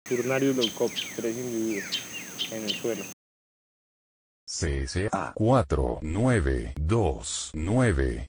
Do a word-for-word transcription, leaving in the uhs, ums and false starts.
Turnarius leucopsis, tres individuos en el suelo. C S A cuatro nueve dos nueve